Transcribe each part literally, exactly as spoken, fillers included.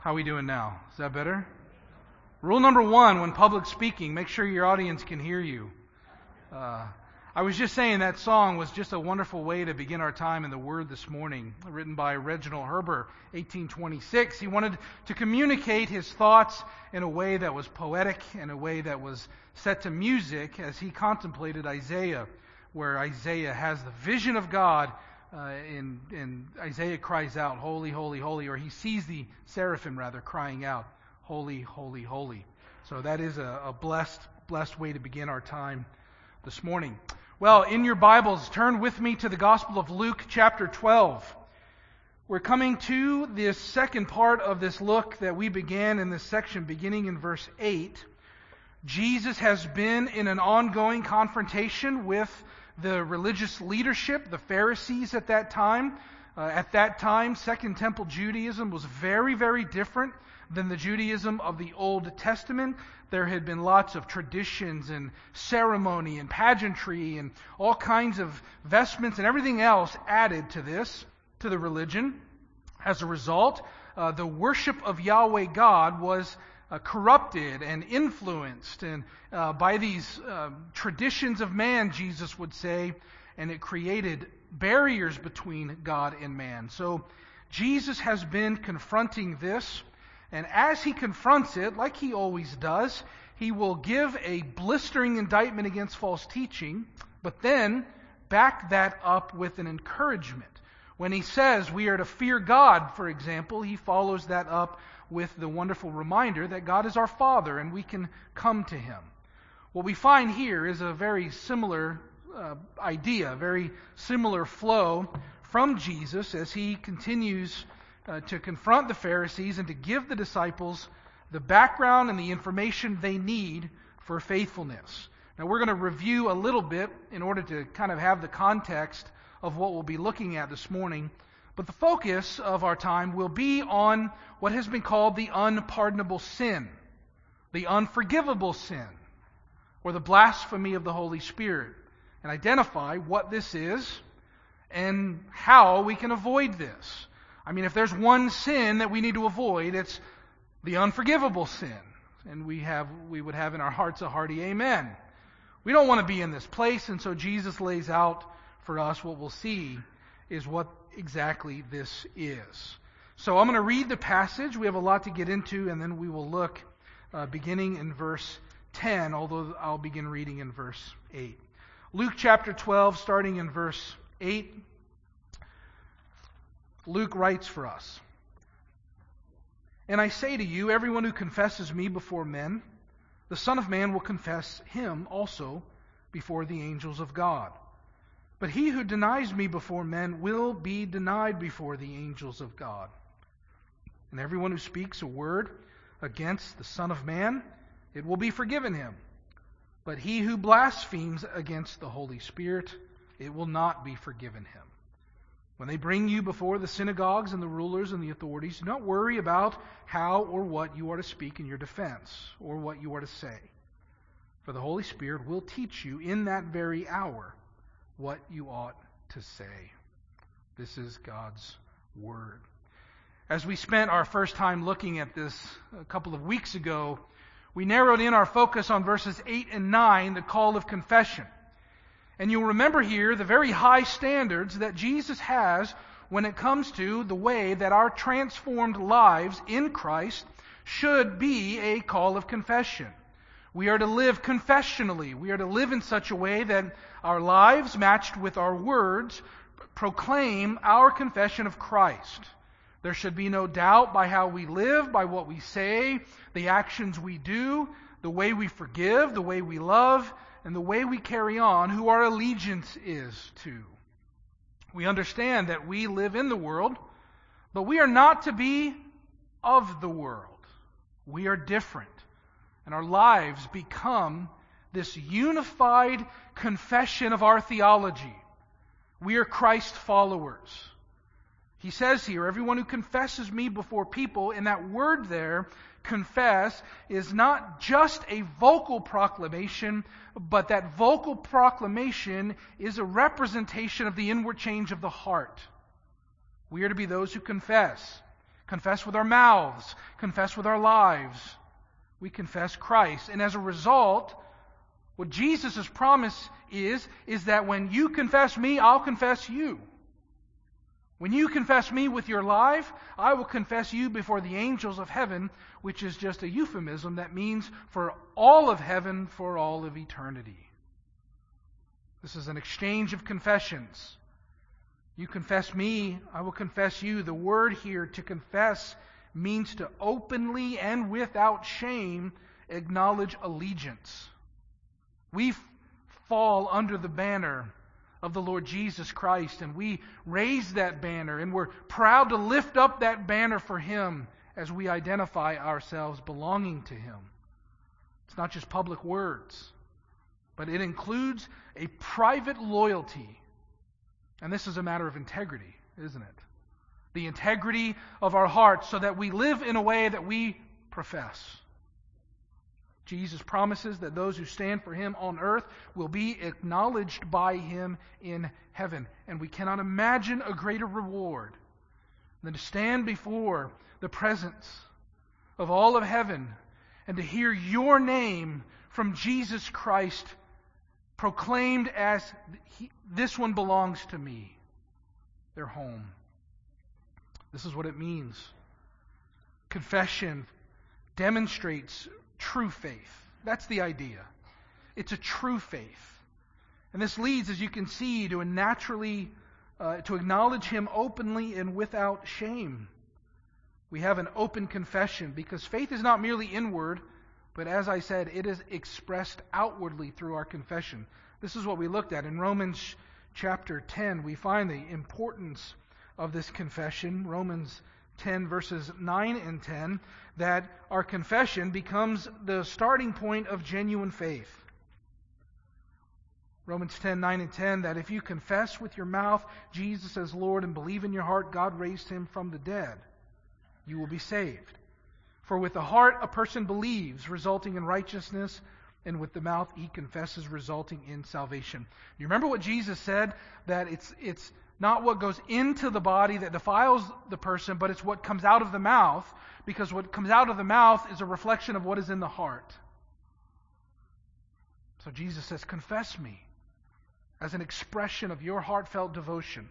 How are we doing now? Is that better? Rule number one, when public speaking, make sure your audience can hear you. Uh, I was just saying that song was just a wonderful way to begin our time in the Word this morning, written by Reginald Herber, eighteen twenty-six. He wanted to communicate his thoughts in a way that was poetic, in a way that was set to music as he contemplated Isaiah, where Isaiah has the vision of God. Uh, and, and Isaiah cries out, "Holy, holy, holy," or he sees the seraphim rather crying out, "Holy, holy, holy." So that is a, a blessed, blessed way to begin our time this morning. Well, in your Bibles, turn with me to the Gospel of Luke, chapter twelve. We're coming to this second part of this look that we began in this section, beginning in verse eight. Jesus has been in an ongoing confrontation with the religious leadership, the Pharisees at that time. Uh, at that time, Second Temple Judaism was very, very different than the Judaism of the Old Testament. There had been lots of traditions and ceremony and pageantry and all kinds of vestments and everything else added to this, to the religion. As a result, uh, the worship of Yahweh God was Uh, corrupted and influenced and uh, by these uh, traditions of man, Jesus would say, and it created barriers between God and man. So Jesus has been confronting this, and as he confronts it, like he always does, he will give a blistering indictment against false teaching, but then back that up with an encouragement. When he says we are to fear God, for example, he follows that up with the wonderful reminder that God is our Father and we can come to Him. What we find here is a very similar uh, idea, a very similar flow from Jesus as He continues uh, to confront the Pharisees and to give the disciples the background and the information they need for faithfulness. Now we're going to review a little bit in order to kind of have the context of what we'll be looking at this morning. But the focus of our time will be on what has been called the unpardonable sin, the unforgivable sin, or the blasphemy of the Holy Spirit, and identify what this is and how we can avoid this. I mean, if there's one sin that we need to avoid, it's the unforgivable sin. And we have, we would have in our hearts a hearty amen. We don't want to be in this place, and so Jesus lays out for us what we'll see is what exactly this is. So I'm going to read the passage. We have a lot to get into, and then we will look uh, beginning in verse ten, although I'll begin reading in verse eight. Luke chapter twelve, starting in verse eight. Luke writes for us, "And I say to you, everyone who confesses me before men, the Son of Man will confess him also before the angels of God. But he who denies me before men will be denied before the angels of God. And everyone who speaks a word against the Son of Man, it will be forgiven him. But he who blasphemes against the Holy Spirit, it will not be forgiven him. When they bring you before the synagogues and the rulers and the authorities, do not worry about how or what you are to speak in your defense, or what you are to say. For the Holy Spirit will teach you in that very hour what you ought to say." This is God's Word. As we spent our first time looking at this a couple of weeks ago, we narrowed in our focus on verses eight and nine, the call of confession. And you'll remember here the very high standards that Jesus has when it comes to the way that our transformed lives in Christ should be a call of confession. We are to live confessionally. We are to live in such a way that our lives, matched with our words, proclaim our confession of Christ. There should be no doubt by how we live, by what we say, the actions we do, the way we forgive, the way we love, and the way we carry on, who our allegiance is to. We understand that we live in the world, but we are not to be of the world. We are different. And our lives become this unified confession of our theology. We are Christ followers. He says here, everyone who confesses me before people, and that word there, confess, is not just a vocal proclamation, but that vocal proclamation is a representation of the inward change of the heart. We are to be those who confess. confess with our mouths, confess with our lives. We confess Christ. And as a result, what Jesus' promise is, is that when you confess me, I'll confess you. When you confess me with your life, I will confess you before the angels of heaven, which is just a euphemism that means for all of heaven, for all of eternity. This is an exchange of confessions. You confess me, I will confess you. The word here, to confess, means to openly and without shame acknowledge allegiance. We f- fall under the banner of the Lord Jesus Christ, and we raise that banner, and we're proud to lift up that banner for Him as we identify ourselves belonging to Him. It's not just public words, but it includes a private loyalty. And this is a matter of integrity, isn't it? The integrity of our hearts so that we live in a way that we profess. Jesus promises that those who stand for Him on earth will be acknowledged by Him in heaven. And we cannot imagine a greater reward than to stand before the presence of all of heaven and to hear your name from Jesus Christ proclaimed as, this one belongs to me. Their home. This is what it means. Confession demonstrates true faith. That's the idea. It's a true faith. And this leads, as you can see, to a naturally, uh, to acknowledge Him openly and without shame. We have an open confession because faith is not merely inward, but as I said, it is expressed outwardly through our confession. This is what we looked at in Romans chapter ten. We find the importance of this confession. Romans ten verses nine and ten, that our confession becomes the starting point of genuine faith. Romans ten, nine and ten, that if you confess with your mouth Jesus as Lord and believe in your heart God raised Him from the dead, you will be saved. For with the heart a person believes, resulting in righteousness, and with the mouth he confesses, resulting in salvation. You remember what Jesus said? That it's it's not what goes into the body that defiles the person, but it's what comes out of the mouth, because what comes out of the mouth is a reflection of what is in the heart. So Jesus says, confess me as an expression of your heartfelt devotion.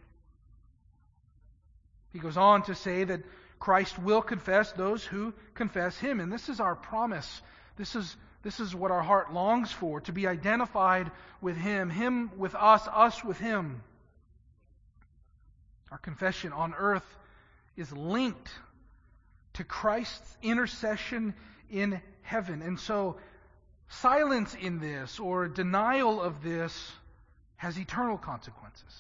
He goes on to say that Christ will confess those who confess Him. And this is our promise. This is, this is what our heart longs for, to be identified with Him, Him with us, us with Him. Our confession on earth is linked to Christ's intercession in heaven. And so silence in this or denial of this has eternal consequences.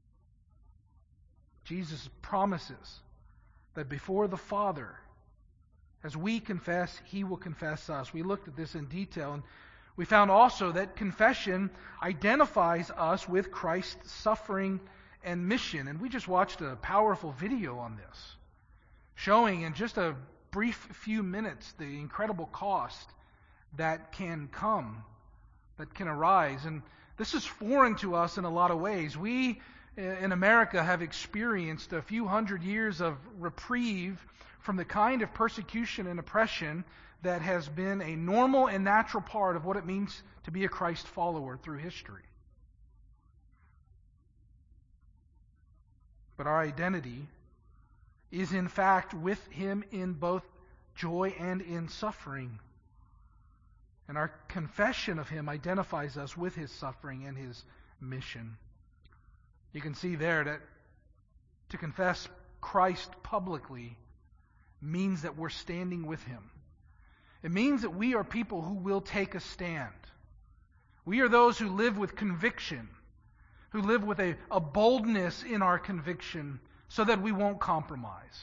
Jesus promises that before the Father, as we confess, He will confess us. We looked at this in detail, and we found also that confession identifies us with Christ's suffering and mission. And we just watched a powerful video on this, showing in just a brief few minutes the incredible cost that can come, that can arise. And this is foreign to us in a lot of ways. We in America have experienced a few hundred years of reprieve from the kind of persecution and oppression that has been a normal and natural part of what it means to be a Christ follower through history. But our identity is in fact with Him in both joy and in suffering. And our confession of Him identifies us with His suffering and His mission. You can see there that to confess Christ publicly means that we're standing with Him. It means that we are people who will take a stand. We are those who live with conviction, who live with a, a boldness in our conviction so that we won't compromise.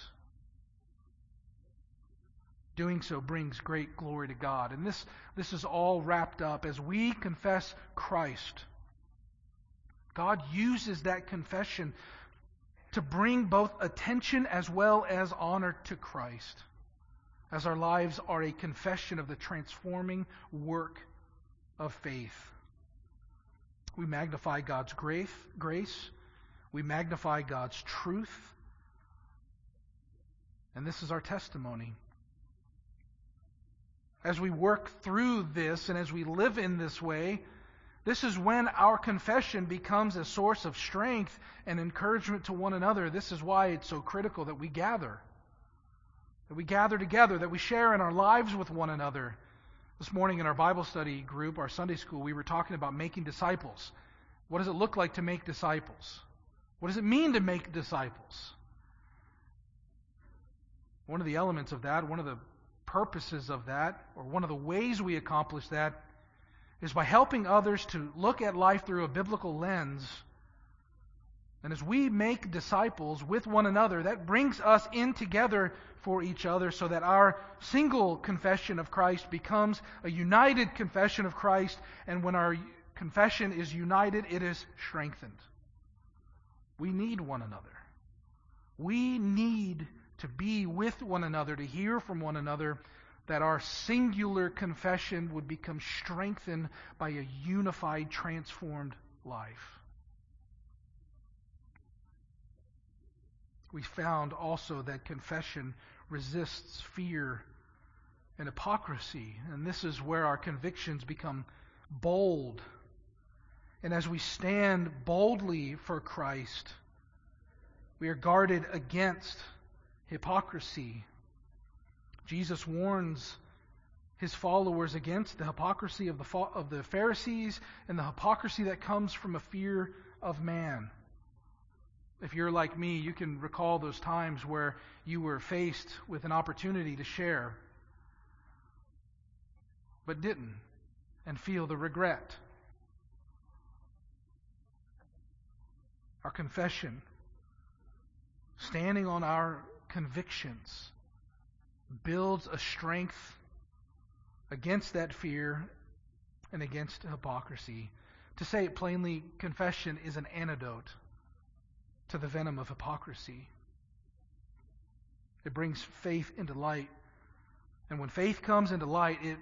Doing so brings great glory to God. And this, this is all wrapped up as we confess Christ. God uses that confession to bring both attention as well as honor to Christ, as our lives are a confession of the transforming work of faith. We magnify God's grace, grace. We magnify God's truth. And this is our testimony. As we work through this and as we live in this way, this is when our confession becomes a source of strength and encouragement to one another. This is why it's so critical that we gather. That we gather together, that we share in our lives with one another. This morning in our Bible study group, our Sunday school, we were talking about making disciples. What does it look like to make disciples? What does it mean to make disciples? One of the elements of that, one of the purposes of that, or one of the ways we accomplish that, is by helping others to look at life through a biblical lens. And as we make disciples with one another, that brings us in together for each other so that our single confession of Christ becomes a united confession of Christ. And when our confession is united, it is strengthened. We need one another. We need to be with one another, to hear from one another, that our singular confession would become strengthened by a unified, transformed life. We found also that confession resists fear and hypocrisy, and this is where our convictions become bold. And as we stand boldly for Christ, we are guarded against hypocrisy. Jesus warns his followers against the hypocrisy of the of the Pharisees and the hypocrisy that comes from a fear of man. If you're like me, you can recall those times where you were faced with an opportunity to share, but didn't, and feel the regret. Our confession, standing on our convictions, builds a strength against that fear and against hypocrisy. To say it plainly, confession is an antidote to the venom of hypocrisy. It brings faith into light. And when faith comes into light, it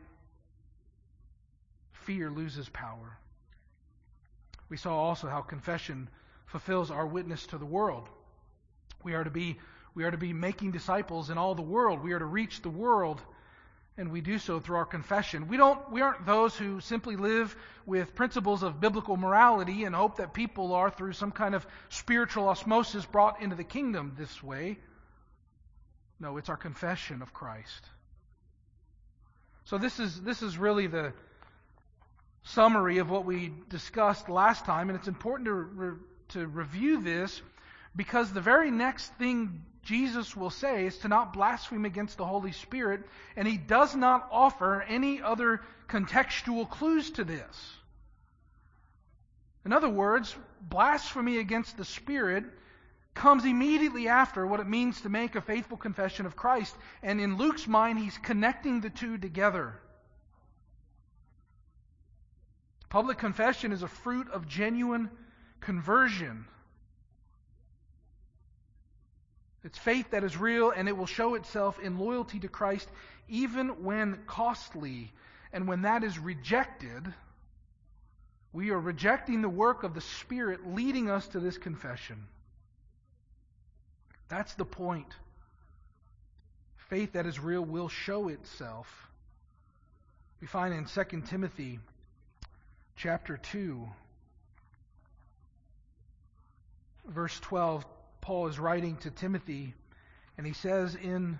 fear loses power. We saw also how confession fulfills our witness to the world. We are to be We are to be making disciples in all the world. We are to reach the world, and we do so through our confession. We don't we aren't those who simply live with principles of biblical morality and hope that people are, through some kind of spiritual osmosis, brought into the kingdom this way. No, it's our confession of Christ. So this is this is really the summary of what we discussed last time, and it's important to re, to review this, because the very next thing Jesus will say is to not blaspheme against the Holy Spirit, and he does not offer any other contextual clues to this. In other words, blasphemy against the Spirit comes immediately after what it means to make a faithful confession of Christ, and in Luke's mind, he's connecting the two together. Public confession is a fruit of genuine conversion. It's faith that is real, and it will show itself in loyalty to Christ even when costly. And when that is rejected, we are rejecting the work of the Spirit leading us to this confession. That's the point. Faith that is real will show itself. We find in Second Timothy chapter two, verse twelve, Paul is writing to Timothy, and he says in,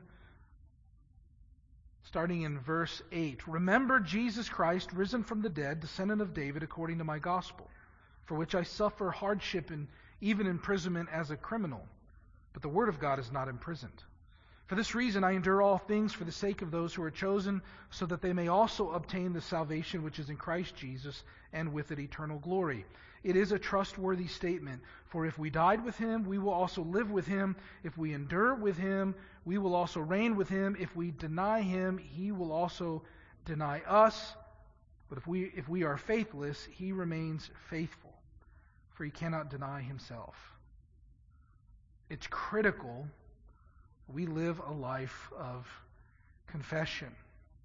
starting in verse eight, "Remember Jesus Christ, risen from the dead, descendant of David, according to my gospel, for which I suffer hardship and even imprisonment as a criminal. But the word of God is not imprisoned. For this reason I endure all things for the sake of those who are chosen, so that they may also obtain the salvation which is in Christ Jesus, and with it eternal glory. It is a trustworthy statement, for if we died with him, we will also live with him. If we endure with him, we will also reign with him. If we deny him, he will also deny us. But if we if we are faithless, he remains faithful, for he cannot deny himself." It's critical we live a life of confession.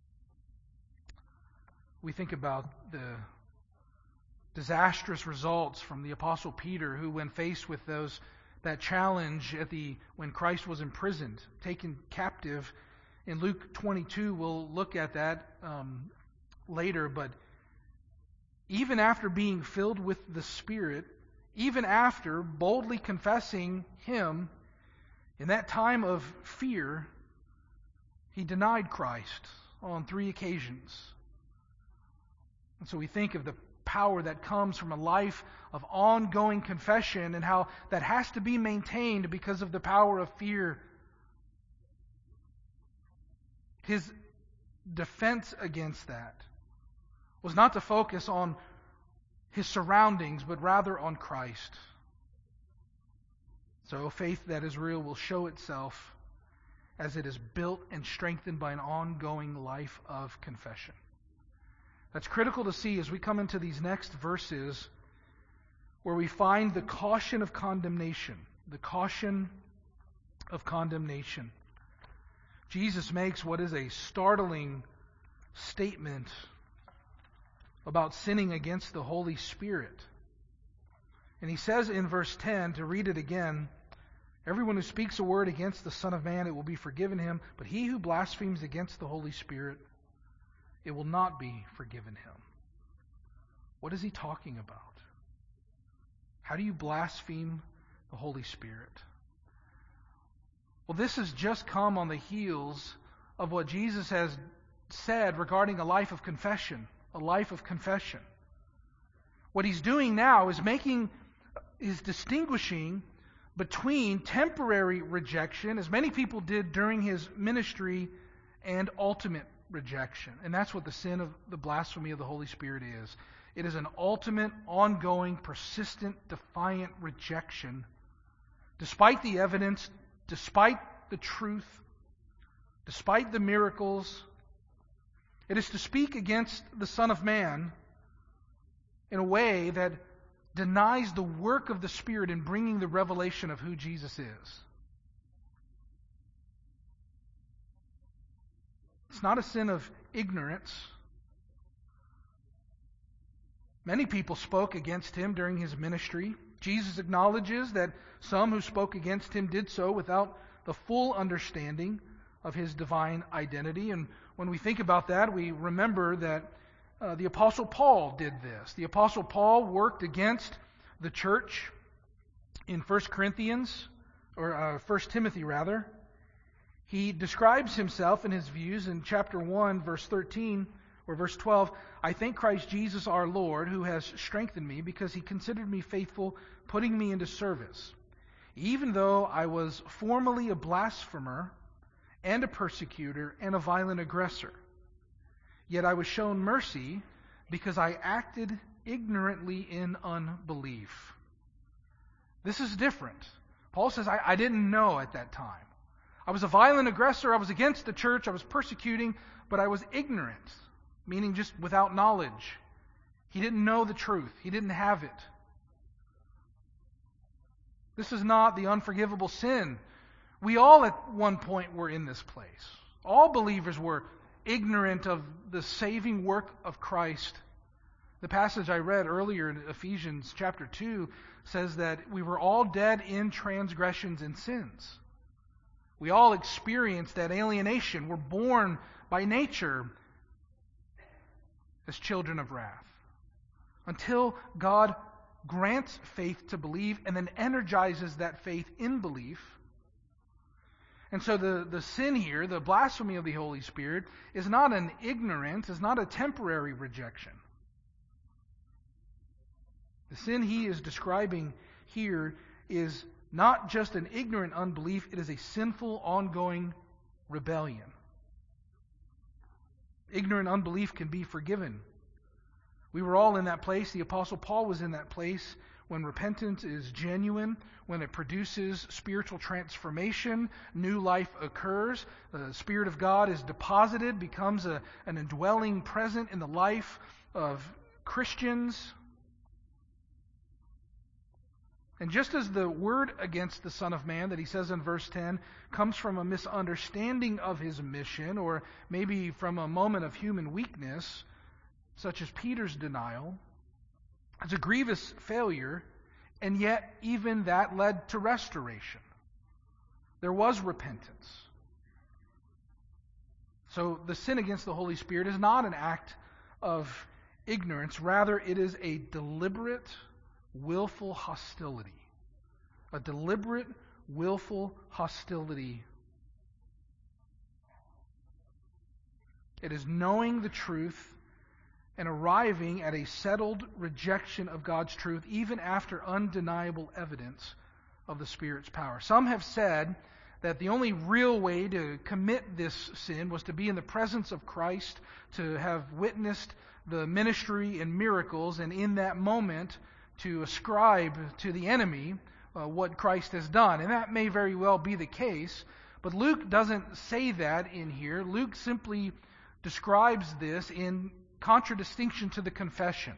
We think about the disastrous results from the Apostle Peter, who, when faced with those that challenge at the when Christ was imprisoned, taken captive. In Luke twenty-two, we'll look at that um, later, but even after being filled with the Spirit, even after boldly confessing Him, in that time of fear, he denied Christ on three occasions. And so we think of the power that comes from a life of ongoing confession and how that has to be maintained because of the power of fear. His defense against that was not to focus on his surroundings, but rather on Christ. So faith that is real will show itself as it is built and strengthened by an ongoing life of confession. That's critical to see as we come into these next verses where we find the caution of condemnation. The caution of condemnation. Jesus makes what is a startling statement about sinning against the Holy Spirit. And he says in verse ten, to read it again, everyone who speaks a word against the Son of Man, it will be forgiven him, but he who blasphemes against the Holy Spirit, it will not be forgiven him. What is he talking about? How do you blaspheme the Holy Spirit? Well, this has just come on the heels of what Jesus has said regarding a life of confession. A life of confession. What he's doing now is making, is distinguishing between temporary rejection, as many people did during his ministry, and ultimate rejection. And that's what the sin of the blasphemy of the Holy Spirit is. It is an ultimate, ongoing, persistent, defiant rejection, despite the evidence, despite the truth, despite the miracles. It is to speak against the Son of Man in a way that denies the work of the Spirit in bringing the revelation of who Jesus is. It's not a sin of ignorance. Many people spoke against him during his ministry. Jesus acknowledges that some who spoke against him did so without the full understanding of his divine identity. And when we think about that, we remember that uh, the Apostle Paul did this. The Apostle Paul worked against the church in First Corinthians, or uh, First Timothy rather. He describes himself and his views in chapter one, verse thirteen, or verse twelve. I thank Christ Jesus our Lord, who has strengthened me, because he considered me faithful, putting me into service. Even though I was formerly a blasphemer, and a persecutor, and a violent aggressor. Yet I was shown mercy because I acted ignorantly in unbelief. This is different. Paul says, I, I didn't know at that time. I was a violent aggressor, I was against the church, I was persecuting, but I was ignorant, meaning just without knowledge. He didn't know the truth. He didn't have it. This is not the unforgivable sin. We all at one point were in this place. All believers were ignorant of the saving work of Christ. The passage I read earlier in Ephesians chapter two says that we were all dead in transgressions and sins. We all experienced that alienation. We're born by nature as children of wrath. Until God grants faith to believe and then energizes that faith in belief. And so the, the sin here, the blasphemy of the Holy Spirit, is not an ignorant, is not a temporary rejection. The sin he is describing here is not just an ignorant unbelief, it is a sinful, ongoing rebellion. Ignorant unbelief can be forgiven. We were all in that place. The Apostle Paul was in that place. When repentance is genuine, when it produces spiritual transformation, new life occurs, the Spirit of God is deposited, becomes a, an indwelling present in the life of Christians. And just as the word against the Son of Man that he says in verse ten comes from a misunderstanding of his mission, or maybe from a moment of human weakness, such as Peter's denial, it's a grievous failure. And yet, even that led to restoration. There was repentance. So the sin against the Holy Spirit is not an act of ignorance. Rather, it is a deliberate, willful hostility. A deliberate, willful hostility. It is knowing the truth and arriving at a settled rejection of God's truth, even after undeniable evidence of the Spirit's power. Some have said that the only real way to commit this sin was to be in the presence of Christ, to have witnessed the ministry and miracles, and in that moment to ascribe to the enemy uh, what Christ has done. And that may very well be the case, but Luke doesn't say that in here. Luke simply describes this in contradistinction to the confession.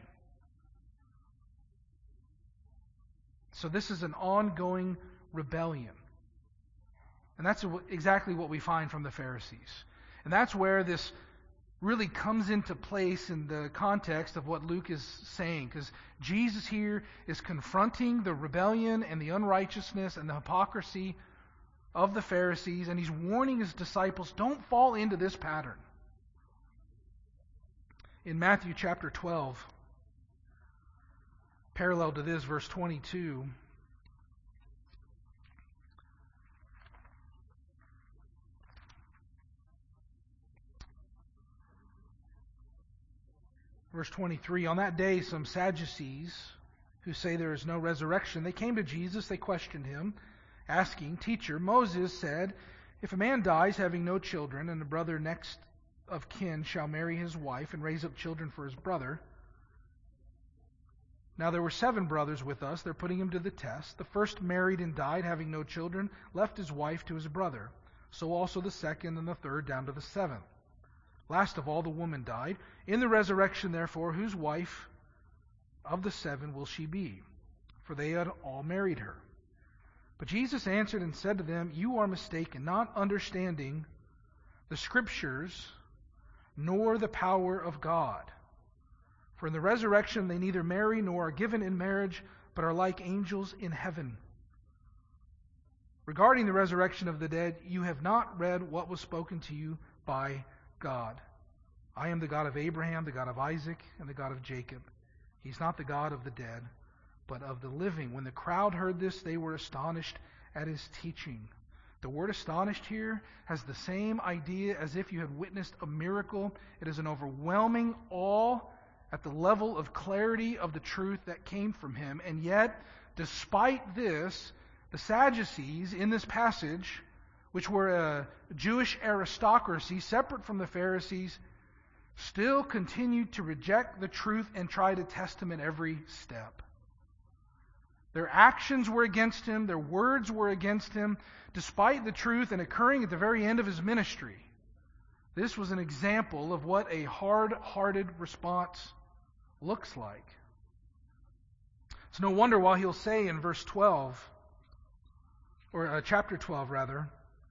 So this is an ongoing rebellion. And that's exactly what we find from the Pharisees. And that's where this really comes into place in the context of what Luke is saying. Because Jesus here is confronting the rebellion and the unrighteousness and the hypocrisy of the Pharisees. And he's warning his disciples, don't fall into this pattern. In Matthew chapter twelve, parallel to this, verse twenty-two, verse twenty-three, on that day some Sadducees, who say there is no resurrection, they came to Jesus, they questioned him, asking, Teacher, Moses said, if a man dies having no children, and the brother next of kin shall marry his wife and raise up children for his brother. Now there were seven brothers with us. They're putting him to the test. The first married and died, having no children, left his wife to his brother. So also the second and the third down to the seventh. Last of all, the woman died. In the resurrection, therefore, whose wife of the seven will she be? For they had all married her. But Jesus answered and said to them, You are mistaken, not understanding the Scriptures, nor the power of God. For in the resurrection they neither marry nor are given in marriage, but are like angels in heaven. Regarding the resurrection of the dead, you have not read what was spoken to you by God. I am the God of Abraham, the God of Isaac, and the God of Jacob. He's not the God of the dead, but of the living. When the crowd heard this, they were astonished at his teaching. The word astonished here has the same idea as if you had witnessed a miracle. It is an overwhelming awe at the level of clarity of the truth that came from him. And yet, despite this, the Sadducees in this passage, which were a Jewish aristocracy separate from the Pharisees, still continued to reject the truth and try to test him in every step. Their actions were against him, their words were against him, despite the truth and occurring at the very end of his ministry. This was an example of what a hard-hearted response looks like. It's no wonder why he'll say in verse twelve, or uh, chapter twelve rather,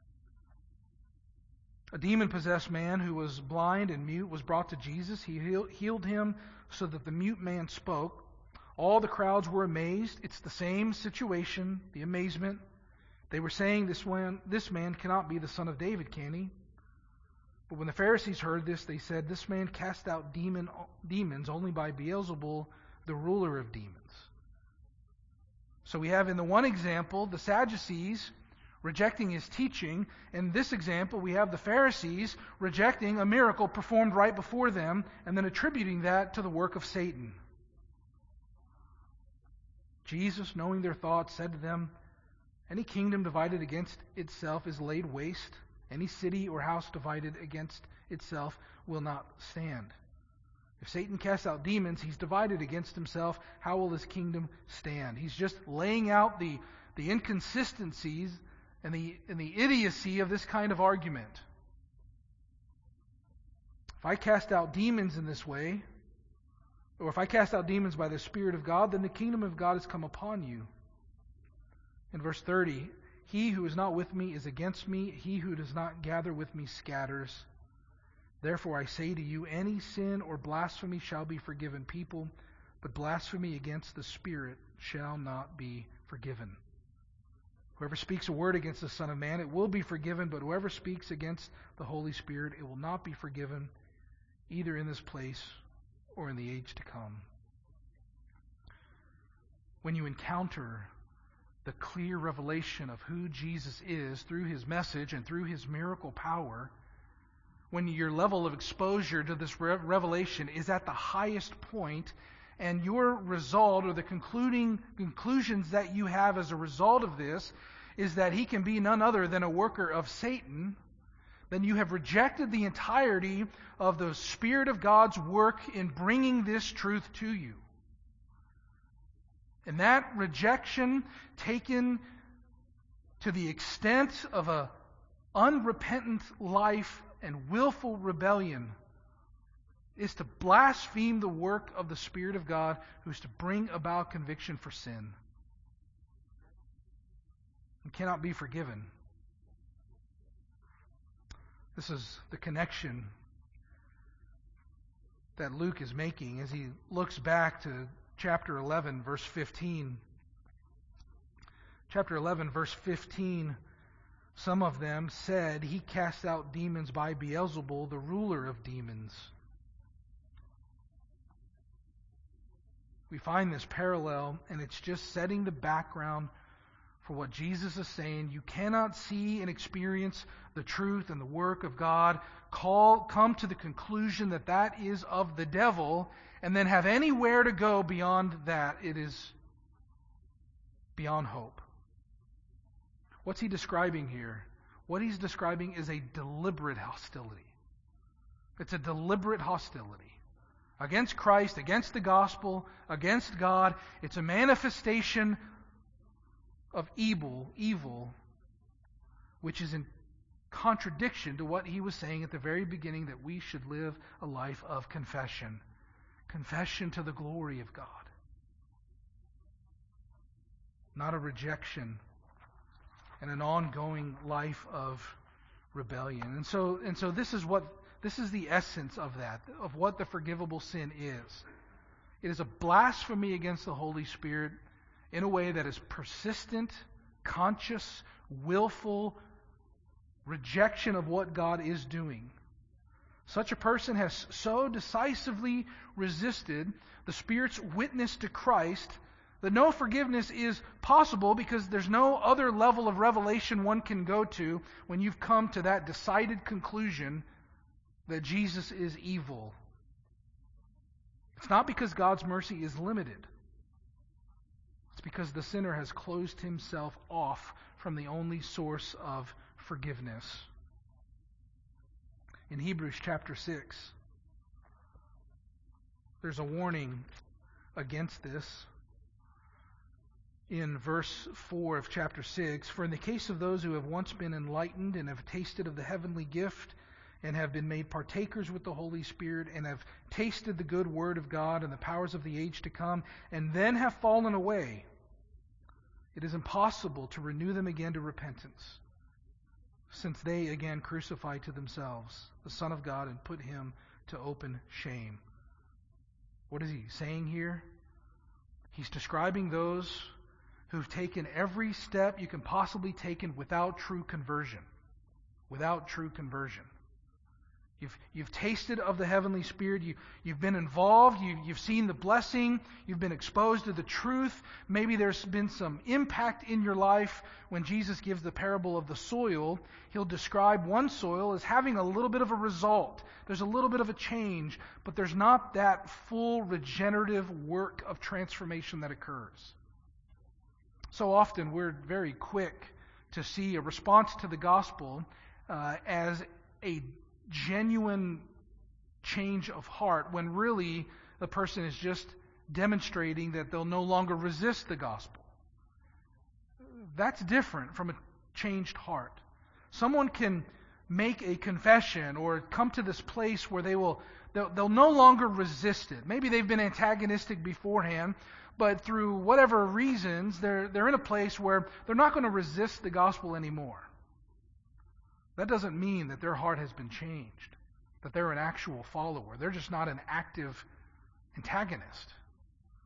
a demon-possessed man who was blind and mute was brought to Jesus. He healed him so that the mute man spoke. All the crowds were amazed. It's the same situation, the amazement. They were saying, this one, this man cannot be the son of David, can he? But when the Pharisees heard this, they said, this man cast out demon, demons only by Beelzebul, the ruler of demons. So we have in the one example, the Sadducees rejecting his teaching. In this example, we have the Pharisees rejecting a miracle performed right before them and then attributing that to the work of Satan. Jesus, knowing their thoughts, said to them, any kingdom divided against itself is laid waste. Any city or house divided against itself will not stand. If Satan casts out demons, he's divided against himself. How will his kingdom stand? He's just laying out the, the inconsistencies and the, and the idiocy of this kind of argument. If I cast out demons in this way, or if I cast out demons by the Spirit of God, then the kingdom of God has come upon you. In verse thirty, he who is not with me is against me. He who does not gather with me scatters. Therefore I say to you, any sin or blasphemy shall be forgiven people, but blasphemy against the Spirit shall not be forgiven. Whoever speaks a word against the Son of Man, it will be forgiven, but whoever speaks against the Holy Spirit, it will not be forgiven, either in this place or in the age to come. When you encounter the clear revelation of who Jesus is through his message and through his miracle power, when your level of exposure to this re- revelation is at the highest point, and your result or the concluding conclusions that you have as a result of this is that he can be none other than a worker of Satan, then you have rejected the entirety of the Spirit of God's work in bringing this truth to you. And that rejection, taken to the extent of an unrepentant life and willful rebellion, is to blaspheme the work of the Spirit of God, who is to bring about conviction for sin. It cannot be forgiven. This is the connection that Luke is making as he looks back to chapter eleven, verse fifteen. Chapter eleven, verse fifteen, some of them said, "He cast out demons by Beelzebul, the ruler of demons." We find this parallel, and it's just setting the background for what Jesus is saying. You cannot see and experience the truth and the work of God, call, come to the conclusion that that is of the devil, and then have anywhere to go beyond that. It is beyond hope. What's he describing here? What he's describing is a deliberate hostility. It's a deliberate hostility against Christ, against the gospel, against God. It's a manifestation of evil, evil, which is in contradiction to what he was saying at the very beginning, that we should live a life of confession. Confession to the glory of God. Not a rejection and an ongoing life of rebellion. And so and so this is what this is the essence of that, of what the forgivable sin is. It is a blasphemy against the Holy Spirit in a way that is persistent, conscious, willful rejection of what God is doing. Such a person has so decisively resisted the Spirit's witness to Christ that no forgiveness is possible, because there's no other level of revelation one can go to when you've come to that decided conclusion that Jesus is evil. It's not because God's mercy is limited. It's because the sinner has closed himself off from the only source of forgiveness. In Hebrews chapter six, there's a warning against this. In verse four of chapter six, "For in the case of those who have once been enlightened and have tasted of the heavenly gift and have been made partakers with the Holy Spirit and have tasted the good word of God and the powers of the age to come, and then have fallen away, it is impossible to renew them again to repentance, since they again crucify to themselves the Son of God and put him to open shame." What is he saying here? He's describing those who've taken every step you can possibly take without true conversion. Without true conversion. You've, you've tasted of the heavenly Spirit. You, you've been involved. You, you've seen the blessing. You've been exposed to the truth. Maybe there's been some impact in your life. When Jesus gives the parable of the soil, he'll describe one soil as having a little bit of a result. There's a little bit of a change, but there's not that full regenerative work of transformation that occurs. So often we're very quick to see a response to the gospel uh, as a genuine change of heart, when really the person is just demonstrating that they'll no longer resist the gospel. That's different from a changed heart. Someone can make a confession or come to this place where they will they'll, they'll no longer resist it. Maybe they've been antagonistic beforehand, but through whatever reasons they're they're in a place where they're not going to resist the gospel anymore. That doesn't mean that their heart has been changed, that they're an actual follower. They're just not an active antagonist.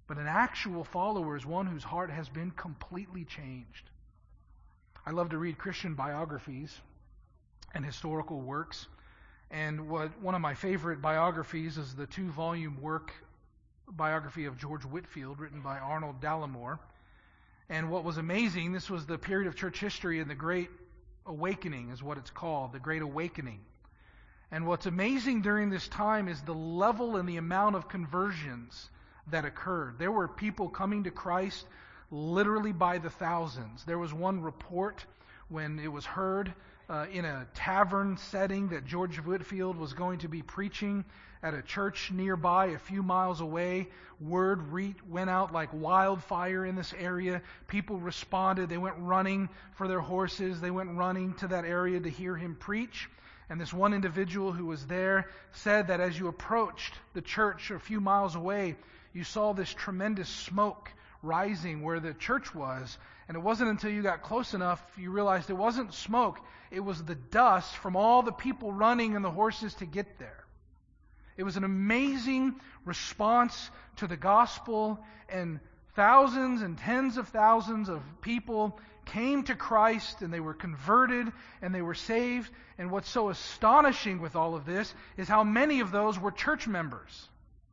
But an actual follower is one whose heart has been completely changed. I love to read Christian biographies and historical works. And what one of my favorite biographies is the two-volume work biography of George Whitefield, written by Arnold Dallimore. And what was amazing, this was the period of church history and the Great Awakening is what it's called, the Great Awakening. And what's amazing during this time is the level and the amount of conversions that occurred. There were people coming to Christ literally by the thousands. There was one report when it was heard uh, in a tavern setting that George Whitefield was going to be preaching at a church nearby, a few miles away. Word re- went out like wildfire in this area. People responded. They went running for their horses. They went running to that area to hear him preach. And this one individual who was there said that as you approached the church a few miles away, you saw this tremendous smoke rising where the church was. And it wasn't until you got close enough you realized it wasn't smoke. It was the dust from all the people running and the horses to get there. It was an amazing response to the gospel, and thousands and tens of thousands of people came to Christ, and they were converted, and they were saved. And what's so astonishing with all of this is how many of those were church members,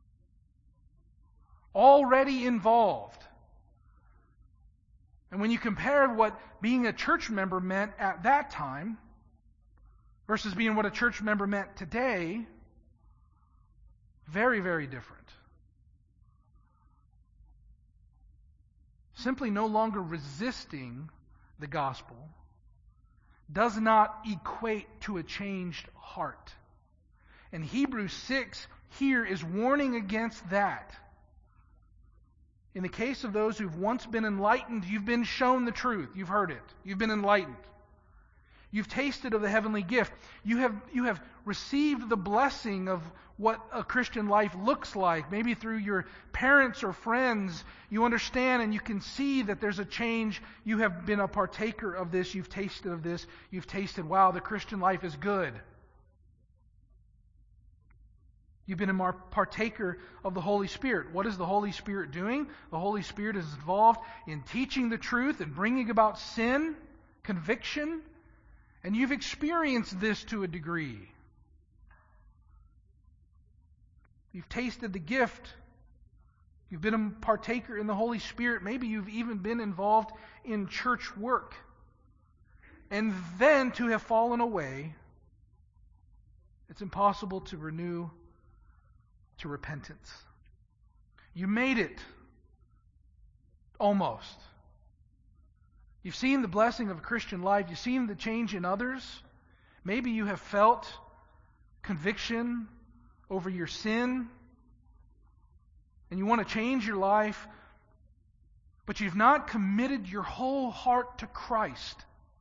already involved. And when you compare what being a church member meant at that time versus being what a church member meant today, very, very different. Simply no longer resisting the gospel does not equate to a changed heart. And Hebrews six here is warning against that. In the case of those who've once been enlightened, you've been shown the truth. You've heard it. You've been enlightened. You've tasted of the heavenly gift. You have, you have received the blessing of what a Christian life looks like. Maybe through your parents or friends, you understand and you can see that there's a change. You have been a partaker of this. You've tasted of this. You've tasted, wow, the Christian life is good. You've been a partaker of the Holy Spirit. What is the Holy Spirit doing? The Holy Spirit is involved in teaching the truth and bringing about sin, conviction, and you've experienced this to a degree. You've tasted the gift. You've been a partaker in the Holy Spirit. Maybe you've even been involved in church work. And then to have fallen away, it's impossible to renew to repentance. You made it. Almost. You've seen the blessing of a Christian life. You've seen the change in others. Maybe you have felt conviction over your sin, and you want to change your life, but you've not committed your whole heart to Christ.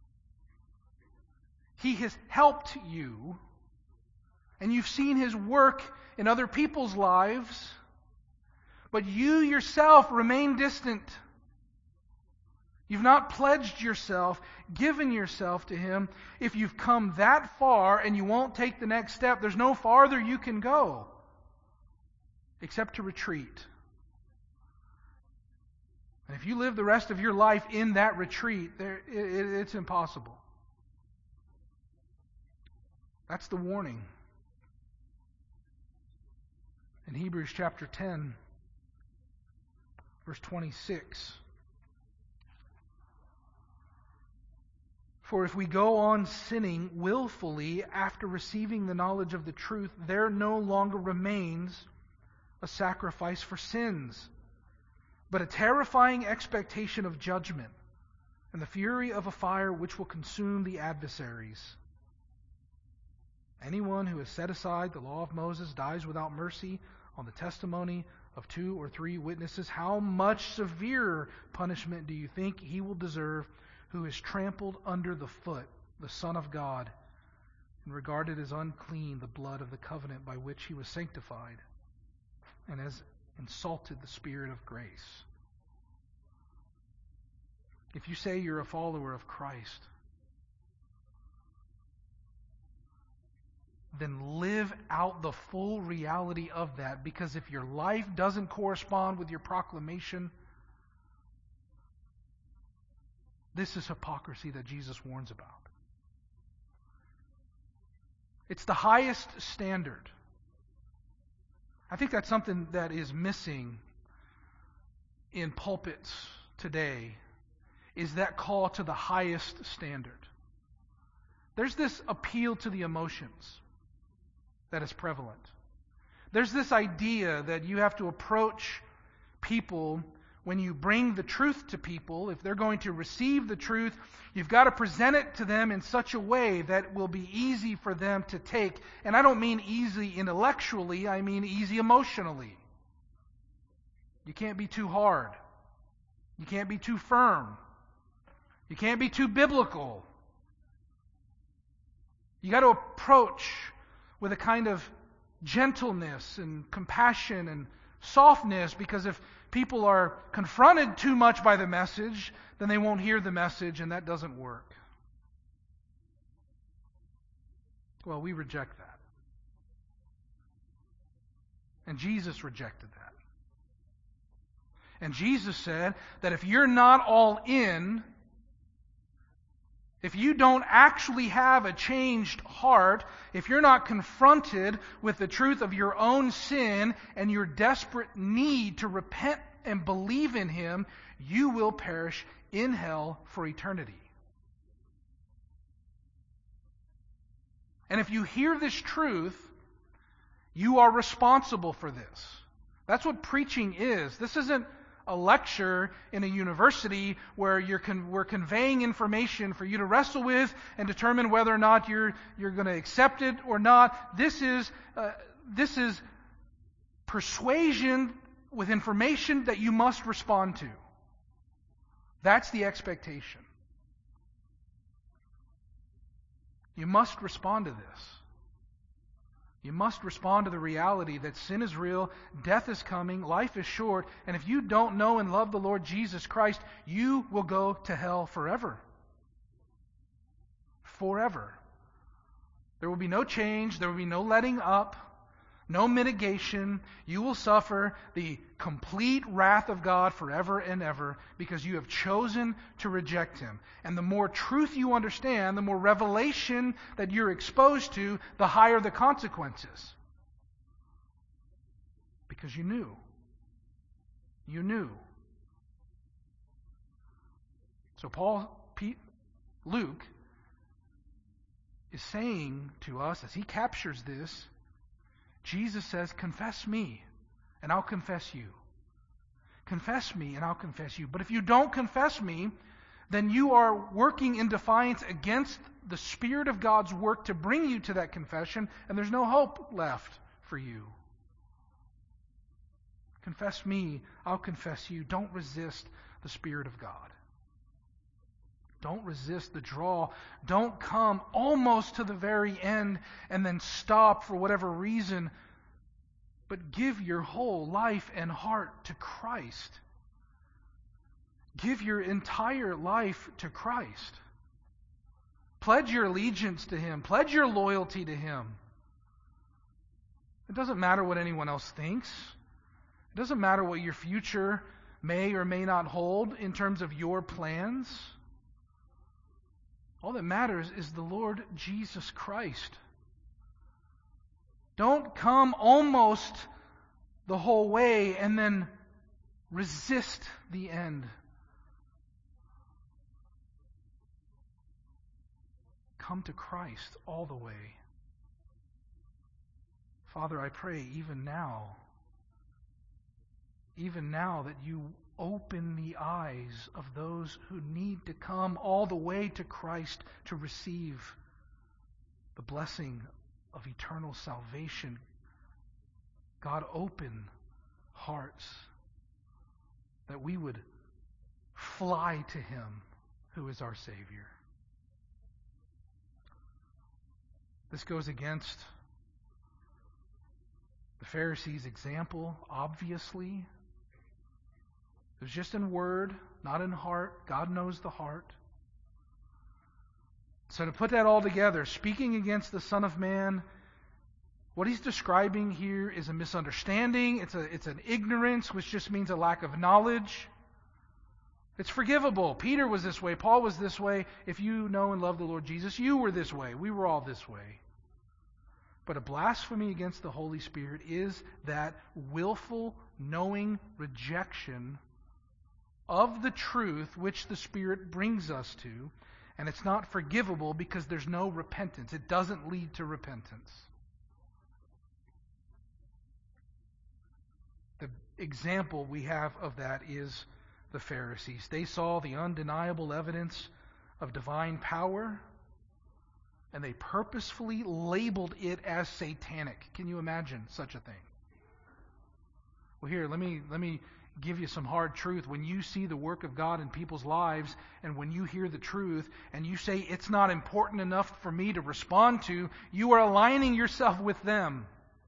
He has helped you, and you've seen His work in other people's lives, but you yourself remain distant. You've not pledged yourself, given yourself to Him. If you've come that far and you won't take the next step, there's no farther you can go except to retreat. And if you live the rest of your life in that retreat, there, it, it, it's impossible. That's the warning. In Hebrews chapter ten, verse twenty-six. For if we go on sinning willfully after receiving the knowledge of the truth, there no longer remains a sacrifice for sins, but a terrifying expectation of judgment and the fury of a fire which will consume the adversaries. Anyone who has set aside the law of Moses dies without mercy on the testimony of two or three witnesses. How much severer punishment do you think he will deserve who has trampled under the foot the Son of God and regarded as unclean the blood of the covenant by which he was sanctified and has insulted the Spirit of grace? If you say you're a follower of Christ, then live out the full reality of that. Because if your life doesn't correspond with your proclamation, this is hypocrisy that Jesus warns about. It's the highest standard. I think that's something that is missing in pulpits today, is that call to the highest standard. There's this appeal to the emotions that is prevalent. There's this idea that you have to approach people when you bring the truth to people. If they're going to receive the truth, you've got to present it to them in such a way that will be easy for them to take. And I don't mean easy intellectually, I mean easy emotionally. You can't be too hard. You can't be too firm. You can't be too biblical. You got to approach with a kind of gentleness and compassion and softness, because if people are confronted too much by the message, then they won't hear the message, and that doesn't work. Well, we reject that. And Jesus rejected that. And Jesus said that if you're not all in, if you don't actually have a changed heart, if you're not confronted with the truth of your own sin and your desperate need to repent and believe in Him, you will perish in hell for eternity. And if you hear this truth, you are responsible for this. That's what preaching is. This isn't a lecture in a university where you're con- we're conveying information for you to wrestle with and determine whether or not you're you're going to accept it or not. This is uh, this is persuasion with information that you must respond to. That's the expectation. You must respond to this. You must respond to the reality that sin is real, death is coming, life is short, and if you don't know and love the Lord Jesus Christ, you will go to hell forever. Forever. There will be no change, there will be no letting up, no mitigation. You will suffer the complete wrath of God forever and ever because you have chosen to reject Him. And the more truth you understand, the more revelation that you're exposed to, the higher the consequences. Because you knew. You knew. So Paul, Pete, Luke is saying to us, as he captures this, Jesus says, confess me, and I'll confess you. Confess me, and I'll confess you. But if you don't confess me, then you are working in defiance against the Spirit of God's work to bring you to that confession, and there's no hope left for you. Confess me, I'll confess you. Don't resist the Spirit of God. Don't resist the draw. Don't come almost to the very end and then stop for whatever reason. But give your whole life and heart to Christ. Give your entire life to Christ. Pledge your allegiance to Him. Pledge your loyalty to Him. It doesn't matter what anyone else thinks. It doesn't matter what your future may or may not hold in terms of your plans. All that matters is the Lord Jesus Christ. Don't come almost the whole way and then resist the end. Come to Christ all the way. Father, I pray even now, even now that you open the eyes of those who need to come all the way to Christ to receive the blessing of eternal salvation. God, open hearts that we would fly to Him who is our Savior. This goes against the Pharisees' example, obviously. It was just in word, not in heart. God knows the heart. So to put that all together, speaking against the Son of Man What he's describing here is a misunderstanding. It's a, it's an ignorance, which just means a lack of knowledge. It's forgivable. Peter was this way. Paul was this way. If you know and love the Lord Jesus, you were this way. We were all this way. But a blasphemy against the Holy Spirit is that willful, knowing rejection of the truth which the Spirit brings us to. And it's not forgivable because there's no repentance. It doesn't lead to repentance. The example we have of that is the Pharisees. They saw the undeniable evidence of divine power, and they purposefully labeled it as satanic. Can you imagine such a thing? Well, here, let me let me give you some hard truth. When you see the work of God in people's lives, and when you hear the truth, and you say it's not important enough for me to respond to, you are aligning yourself with them.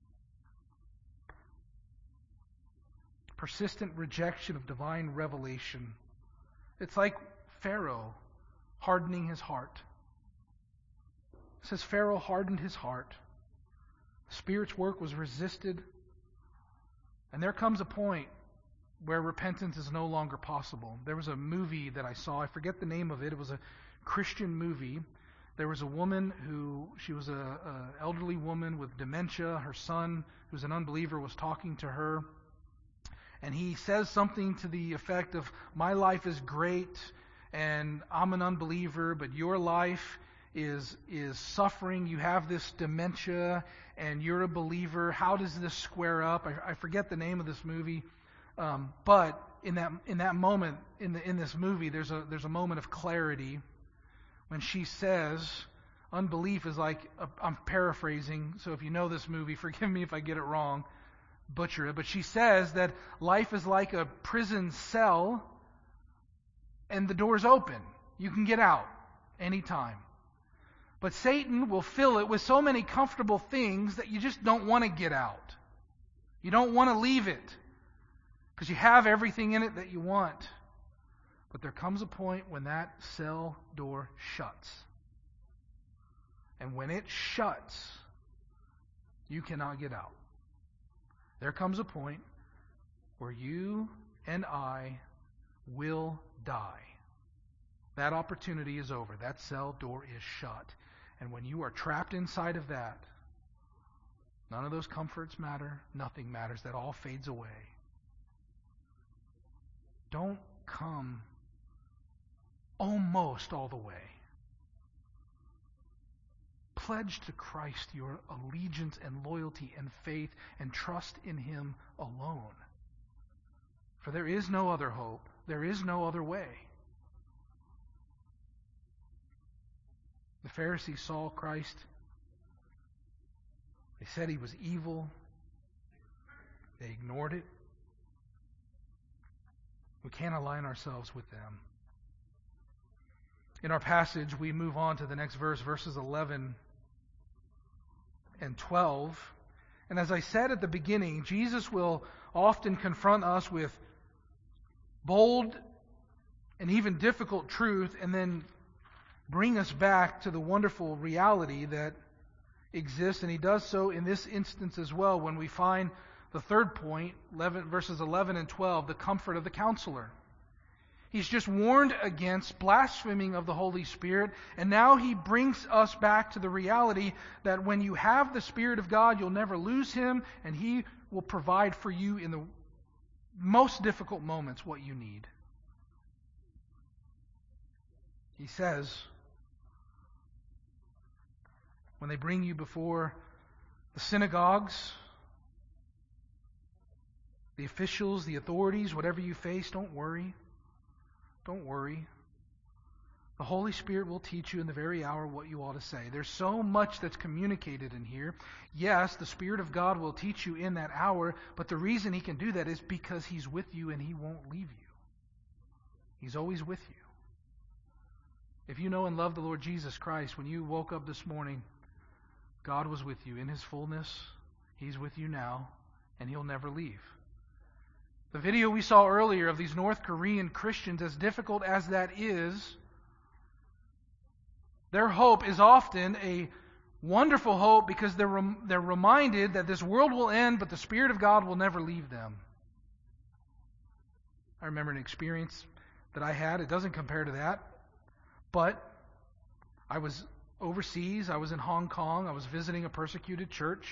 Persistent rejection of divine revelation. It's like Pharaoh hardening his heart. It says Pharaoh hardened his heart. The Spirit's work was resisted. And there comes a point where repentance is no longer possible. There was a movie that I saw. I forget the name of it. It was a Christian movie. There was a woman who, she was a, a elderly woman with dementia. Her son, who's an unbeliever, was talking to her. And he says something to the effect of, my life is great, and I'm an unbeliever, but your life is is suffering. You have this dementia, and you're a believer. How does this square up? I, I forget the name of this movie. Um, but in that in that moment, in the in this movie, there's a there's a moment of clarity when she says, unbelief is like, a, I'm paraphrasing, so if you know this movie, forgive me if I get it wrong, butcher it, but she says that life is like a prison cell and the door's open. You can get out anytime. But Satan will fill it with so many comfortable things that you just don't want to get out. You don't want to leave it because you have everything in it that you want. But there comes a point when that cell door shuts. And when it shuts, you cannot get out. There comes a point where you and I will die. That opportunity is over. That cell door is shut. And when you are trapped inside of that, none of those comforts matter. Nothing matters. That all fades away. Don't come almost all the way. Pledge to Christ your allegiance and loyalty and faith and trust in Him alone. For there is no other hope. There is no other way. The Pharisees saw Christ. They said He was evil. They ignored it. We can't align ourselves with them. In our passage, we move on to the next verse, verses eleven and twelve. And as I said at the beginning, Jesus will often confront us with bold and even difficult truth and then bring us back to the wonderful reality that exists. And He does so in this instance as well when we find the third point, eleven, verses eleven and twelve, the comfort of the counselor. He's just warned against blaspheming of the Holy Spirit, and now He brings us back to the reality that when you have the Spirit of God, you'll never lose Him, and He will provide for you in the most difficult moments what you need. He says, when they bring you before the synagogues, the officials, the authorities, whatever you face, don't worry. Don't worry. The Holy Spirit will teach you in the very hour what you ought to say. There's so much that's communicated in here. Yes, the Spirit of God will teach you in that hour, but the reason He can do that is because He's with you and He won't leave you. He's always with you. If you know and love the Lord Jesus Christ, when you woke up this morning, God was with you in His fullness. He's with you now, and He'll never leave. The video we saw earlier of these North Korean Christians, as difficult as that is, their hope is often a Wonderful hope because they're, rem- they're reminded that this world will end, but the Spirit of God will never leave them. I remember an experience that I had. It doesn't compare to that. But I was overseas. I was in Hong Kong. I was visiting a persecuted church.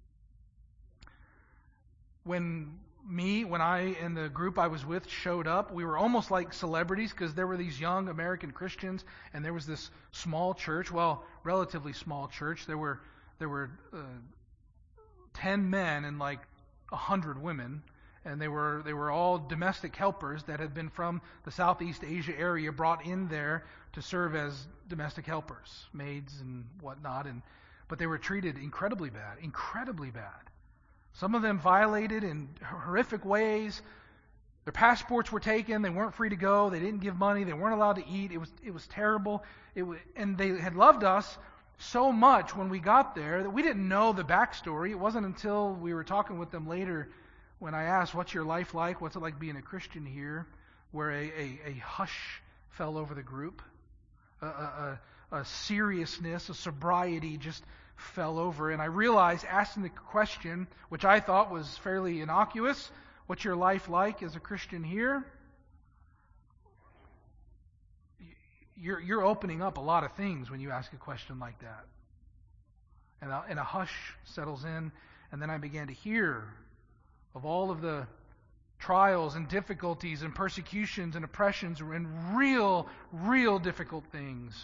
When me, when I and the group I was with showed up, we were almost like celebrities because there were these young American Christians and there was this small church, well, relatively small church. There were there were uh, ten men and like a hundred women, and they were they were all domestic helpers that had been from the Southeast Asia area brought in there to serve as domestic helpers, maids and whatnot, and but they were treated incredibly bad, incredibly bad. Some of them violated in horrific ways. Their passports were taken. They weren't free to go. They didn't give money. They weren't allowed to eat. It was it was terrible. It was, and they had loved us so much when we got there that we didn't know the backstory. It wasn't until we were talking with them later when I asked, "What's your life like? What's it like being a Christian here?" Where a, a, a hush fell over the group. A, a, a, a seriousness, a sobriety just fell over, and I realized asking the question, which I thought was fairly innocuous, what's your life like as a Christian here? You're, you're opening up a lot of things when you ask a question like that. And a, and a hush settles in, and then I began to hear of all of the trials and difficulties and persecutions and oppressions and real, real difficult things.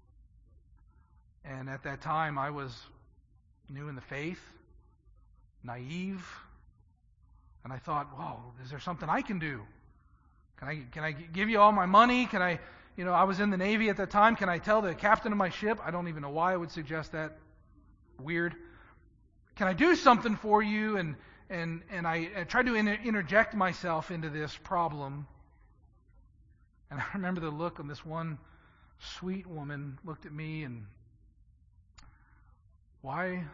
And at that time, I was new in the faith, naive, and I thought, "Whoa, is there something I can do? Can I can I give you all my money? Can I, you know, I was in the Navy at that time. Can I tell the captain of my ship? I don't even know why I would suggest that. Weird. Can I do something for you?" And and and I, I tried to inter- interject myself into this problem. And I remember the look of this one sweet woman looked at me and. Why,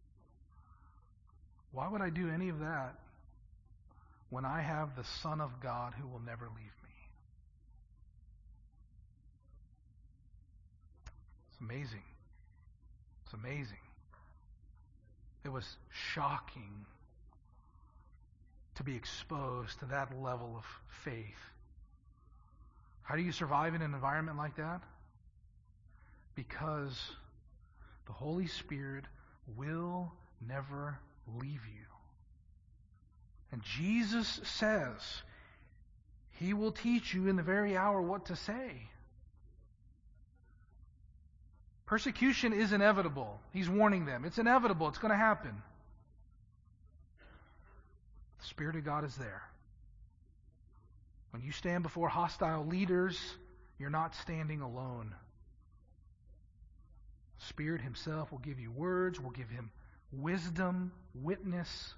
why would I do any of that when I have the Son of God who will never leave me? It's amazing. It's amazing. It was shocking to be exposed to that level of faith. How do you survive in an environment like that? Because the Holy Spirit will never leave you. And Jesus says He will teach you in the very hour what to say. Persecution is inevitable. He's warning them. It's inevitable. It's going to happen. The Spirit of God is there. When you stand before hostile leaders, you're not standing alone. Spirit Himself will give you words, will give Him wisdom, witness.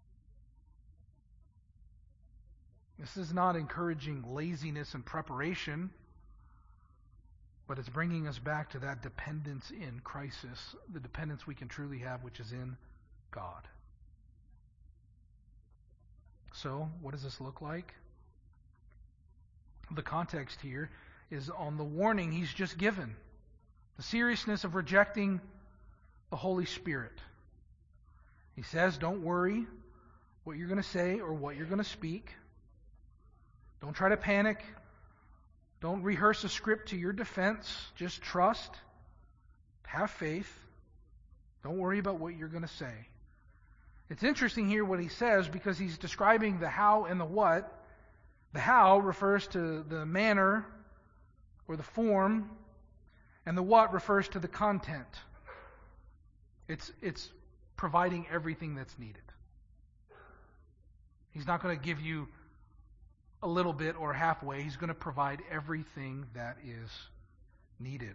This is not encouraging laziness and preparation, but it's bringing us back to that dependence in crisis, the dependence we can truly have, which is in God. So, what does this look like? The context here is on the warning He's just given. The seriousness of rejecting the Holy Spirit. He says, don't worry what you're going to say or what you're going to speak. Don't try to panic. Don't rehearse a script to your defense. Just trust. Have faith. Don't worry about what you're going to say. It's interesting here what he says because he's describing the how and the what. The how refers to the manner or the form, and the what refers to the content. It's it's providing everything that's needed. He's not going to give you a little bit or halfway. He's going to provide everything that is needed.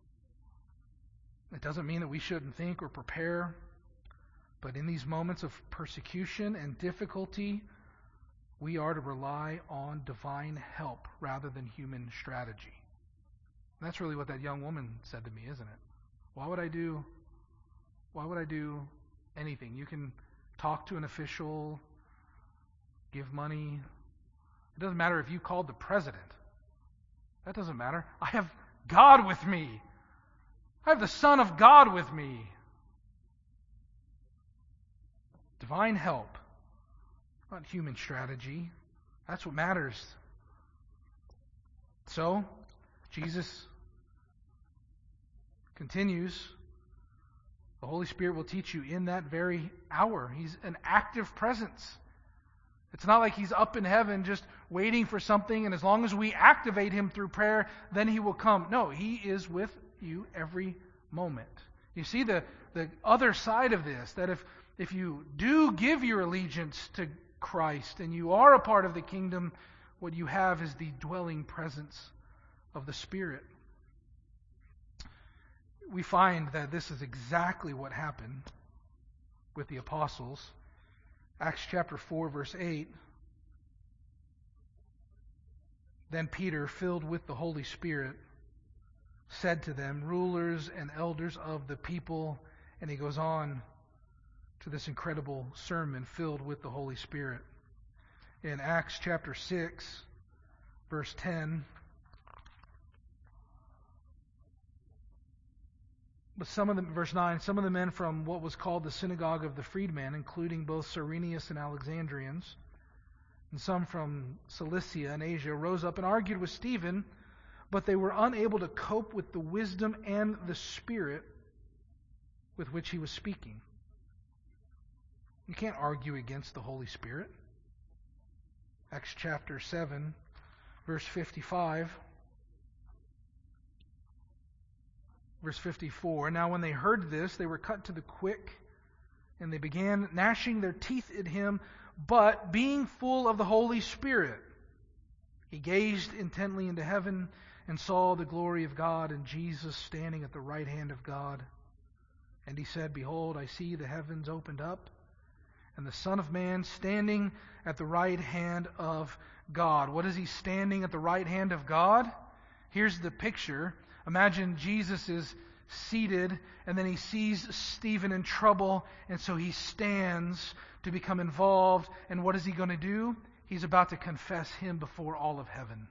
It doesn't mean that we shouldn't think or prepare, but in these moments of persecution and difficulty, we are to rely on divine help rather than human strategy. And that's really what that young woman said to me, isn't it? Why would I do why would I do anything? You can talk to an official, give money. It doesn't matter if you called the president. That doesn't matter. I have God with me. I have the Son of God with me. Divine help, not human strategy. That's what matters. So, Jesus continues. The Holy Spirit will teach you in that very hour. He's an active presence. It's not like He's up in heaven just waiting for something, and as long as we activate Him through prayer, then He will come. No, He is with you every moment. You see the, the other side of this, that if, if you do give your allegiance to Christ and you are a part of the kingdom, what you have is the dwelling presence of the Spirit. We find that this is exactly what happened with the apostles. Acts chapter four, verse eight. Then Peter, filled with the Holy Spirit, said to them, rulers and elders of the people, and he goes on to this incredible sermon filled with the Holy Spirit. In Acts chapter six, verse ten, but some of the, verse nine, some of the men from what was called the synagogue of the freedmen, including both Cyrenius and Alexandrians, and some from Cilicia and Asia, rose up and argued with Stephen, but they were unable to cope with the wisdom and the spirit with which he was speaking. You can't argue against the Holy Spirit. Acts chapter seven, verse fifty-five. Verse fifty-four, now when they heard this, they were cut to the quick, and they began gnashing their teeth at him, but being full of the Holy Spirit, he gazed intently into heaven and saw the glory of God and Jesus standing at the right hand of God. And he said, behold, I see the heavens opened up, and the Son of Man standing at the right hand of God. What is he standing at the right hand of God? Here's the picture. Imagine Jesus is seated, and then he sees Stephen in trouble, and so he stands to become involved. And what is he going to do? He's about to confess him before all of heaven,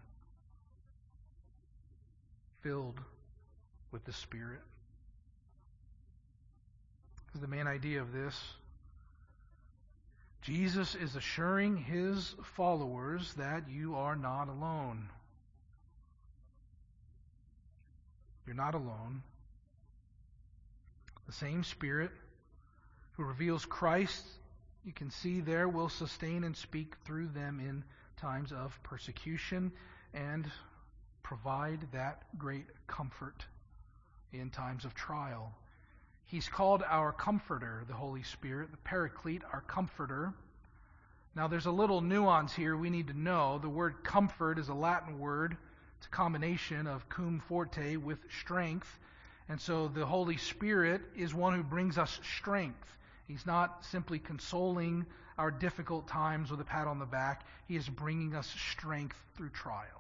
filled with the Spirit. This is the main idea of this. Jesus is assuring his followers that you are not alone. You're not alone. The same Spirit who reveals Christ, you can see there, will sustain and speak through them in times of persecution and provide that great comfort in times of trial. He's called our Comforter, the Holy Spirit, the Paraclete, our Comforter. Now there's a little nuance here we need to know. The word comfort is a Latin word. It's a combination of cum forte with strength. And so the Holy Spirit is one who brings us strength. He's not simply consoling our difficult times with a pat on the back. He is bringing us strength through trial.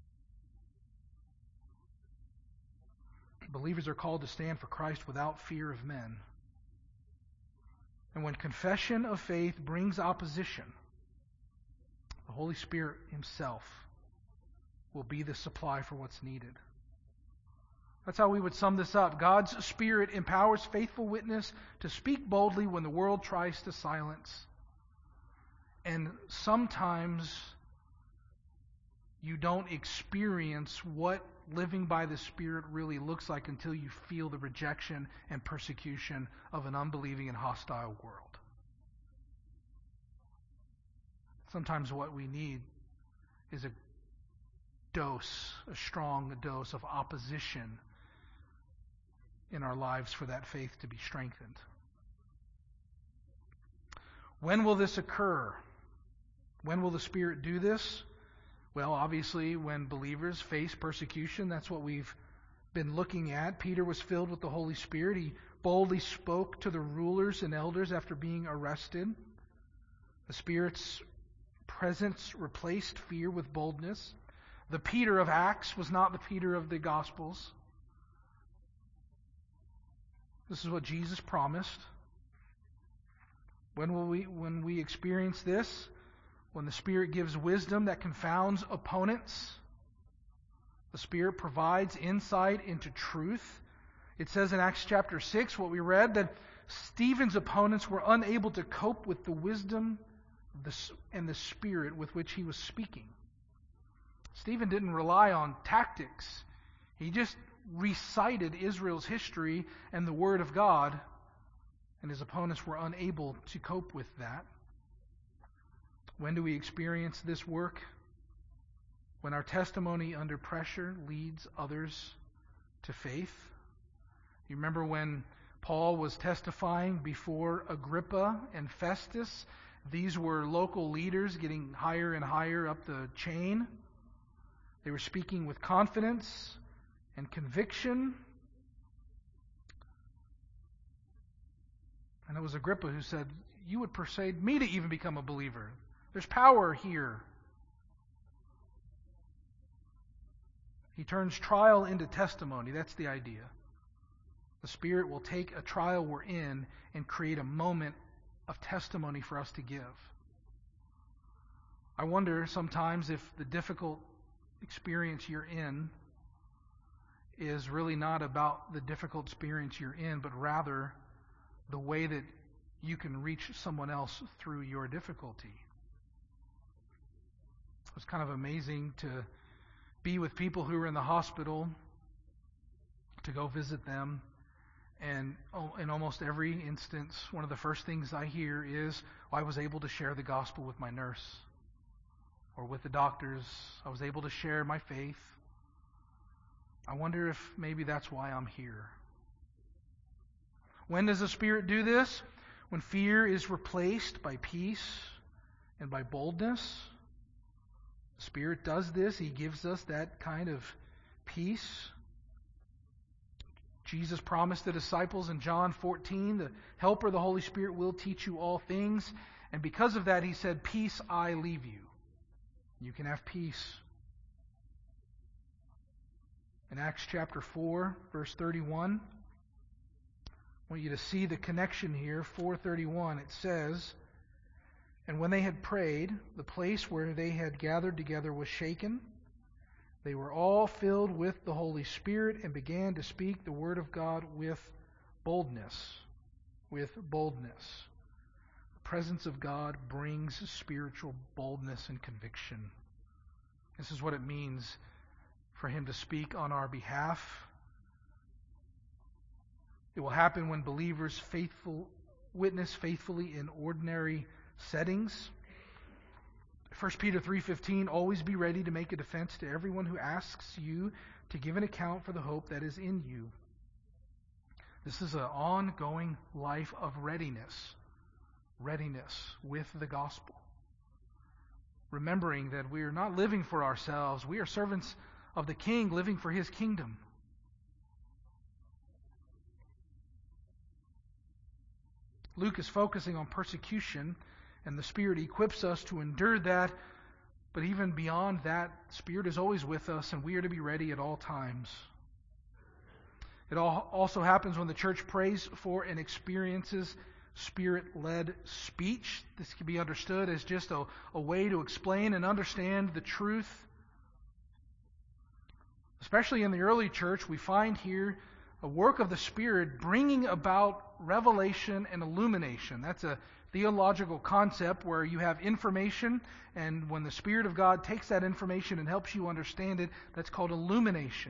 Believers are called to stand for Christ without fear of men. And when confession of faith brings opposition, the Holy Spirit himself will be the supply for what's needed. That's how we would sum this up. God's Spirit empowers faithful witness to speak boldly when the world tries to silence. And sometimes you don't experience what living by the Spirit really looks like until you feel the rejection and persecution of an unbelieving and hostile world. Sometimes what we need is a dose, a strong dose of opposition in our lives for that faith to be strengthened. When will this occur? When will the Spirit do this? Well, obviously, when believers face persecution, that's what we've been looking at. Peter was filled with the Holy Spirit. He boldly spoke to the rulers and elders after being arrested. The Spirit's presence replaced fear with boldness. The Peter of Acts was not the Peter of the Gospels. This is what Jesus promised. When will we, when we experience this? When the Spirit gives wisdom that confounds opponents. The Spirit provides insight into truth. It says in Acts chapter six, what we read, that Stephen's opponents were unable to cope with the wisdom and the spirit with which he was speaking. Stephen didn't rely on tactics. He just recited Israel's history and the Word of God, and his opponents were unable to cope with that. When do we experience this work? When our testimony under pressure leads others to faith. You remember when Paul was testifying before Agrippa and Festus? These were local leaders getting higher and higher up the chain. They were speaking with confidence and conviction. And it was Agrippa who said, "You would persuade me to even become a believer. There's power here." He turns trial into testimony. That's the idea. The Spirit will take a trial we're in and create a moment of testimony for us to give. I wonder sometimes if the difficult experience you're in is really not about the difficult experience you're in, but rather the way that you can reach someone else through your difficulty. It was kind of amazing to be with people who were in the hospital, to go visit them. And in almost every instance, one of the first things I hear is, well, I was able to share the gospel with my nurse or with the doctors. I was able to share my faith. I wonder if maybe that's why I'm here. When does the Spirit do this? When fear is replaced by peace and by boldness. The Spirit does this. He gives us that kind of peace. Jesus promised the disciples in John fourteen, the Helper, the Holy Spirit, will teach you all things. And because of that, He said, "Peace I leave you." You can have peace. In Acts chapter four, verse thirty-one, I want you to see the connection here. four thirty-one, it says, "And when they had prayed, the place where they had gathered together was shaken. They were all filled with the Holy Spirit and began to speak the word of God with boldness." With boldness. The presence of God brings spiritual boldness and conviction. This is what it means for Him to speak on our behalf. It will happen when believers faithful witness faithfully in ordinary settings. First Peter three fifteen, "Always be ready to make a defense to everyone who asks you to give an account for the hope that is in you." This is an ongoing life of readiness. Readiness with the gospel. Remembering that we are not living for ourselves. We are servants of the King living for His kingdom. Luke is focusing on persecution, and the Spirit equips us to endure that. But even beyond that, the Spirit is always with us, and we are to be ready at all times. It all also happens when the church prays for and experiences Spirit-led speech. This can be understood as just a, a way to explain and understand the truth. Especially in the early church, we find here a work of the Spirit bringing about revelation and illumination. That's a theological concept where you have information, and when the Spirit of God takes that information and helps you understand it, that's called illumination.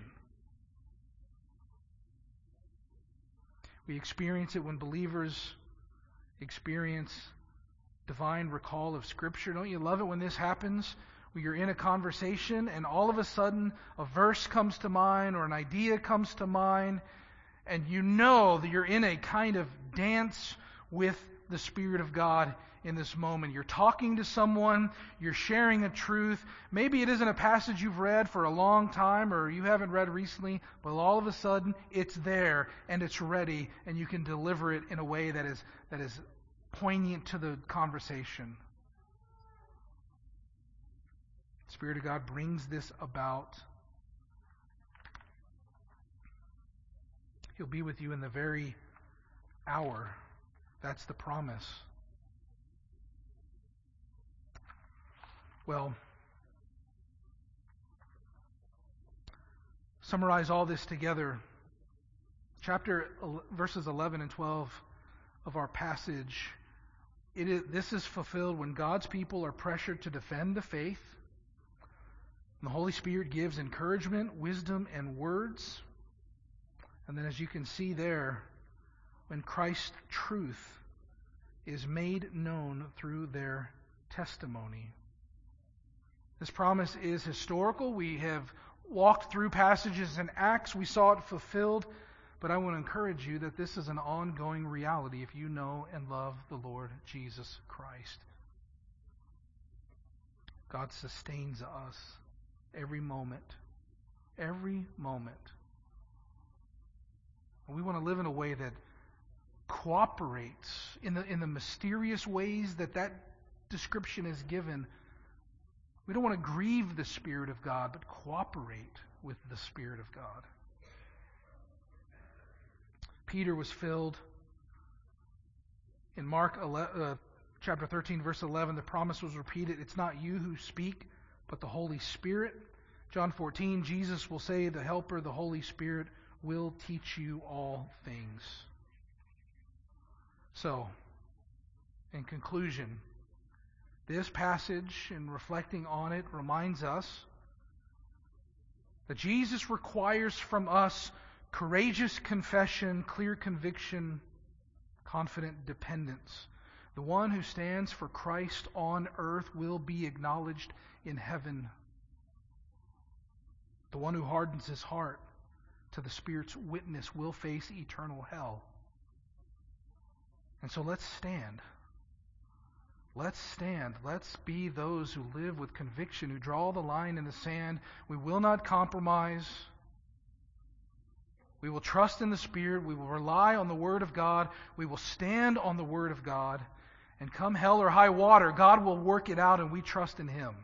We experience it when believers experience divine recall of Scripture. Don't you love it when this happens? Where you're in a conversation and all of a sudden a verse comes to mind or an idea comes to mind, and you know that you're in a kind of dance with the Spirit of God in this moment. You're talking to someone, you're sharing a truth. Maybe it isn't a passage you've read for a long time or you haven't read recently, but all of a sudden it's there and it's ready, and you can deliver it in a way that is that is poignant to the conversation. The Spirit of God brings this about. He'll be with you in the very hour. That's the promise. Well, summarize all this together. Chapter verses eleven and twelve of our passage, it is, this is fulfilled when God's people are pressured to defend the faith. And the Holy Spirit gives encouragement, wisdom, and words. And then as you can see there, when Christ's truth is made known through their testimony. This promise is historical. We have walked through passages in Acts. We saw it fulfilled. But I want to encourage you that this is an ongoing reality if you know and love the Lord Jesus Christ. God sustains us every moment. Every moment. And we want to live in a way that cooperates in the in the mysterious ways that that description is given. We don't want to grieve the Spirit of God, but cooperate with the Spirit of God. Peter was filled. In Mark eleven, uh, chapter thirteen, verse eleven, the promise was repeated. It's not you who speak, but the Holy Spirit. John fourteen, Jesus will say, the Helper, the Holy Spirit, will teach you all things. So, in conclusion, this passage, in reflecting on it, reminds us that Jesus requires from us courageous confession, clear conviction, confident dependence. The one who stands for Christ on earth will be acknowledged in heaven. The one who hardens his heart to the Spirit's witness will face eternal hell. And so let's stand. Let's stand. Let's be those who live with conviction, who draw the line in the sand. We will not compromise. We will trust in the Spirit. We will rely on the Word of God. We will stand on the Word of God. And come hell or high water, God will work it out, and we trust in Him.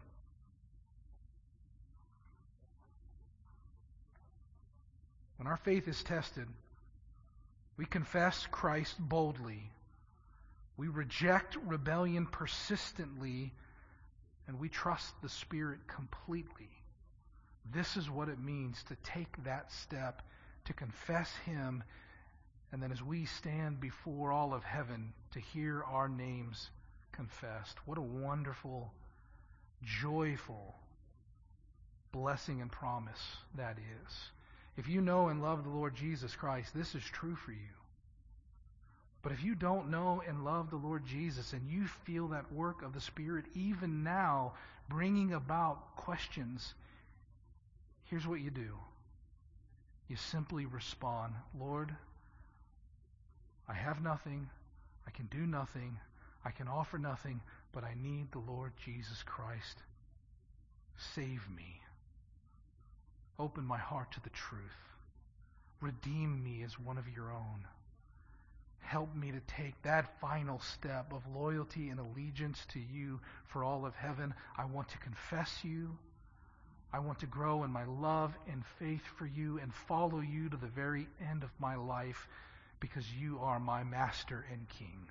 When our faith is tested, we confess Christ boldly. We reject rebellion persistently, and we trust the Spirit completely. This is what it means to take that step, to confess Him, and then as we stand before all of heaven, to hear our names confessed. What a wonderful, joyful blessing and promise that is. If you know and love the Lord Jesus Christ, this is true for you. But if you don't know and love the Lord Jesus, and you feel that work of the Spirit even now bringing about questions, here's what you do. You simply respond, Lord, I have nothing, I can do nothing, I can offer nothing, but I need the Lord Jesus Christ. Save me. Open my heart to the truth. Redeem me as one of your own. Help me to take that final step of loyalty and allegiance to you for all of heaven. I want to confess you. I want to grow in my love and faith for you and follow you to the very end of my life because you are my Master and King.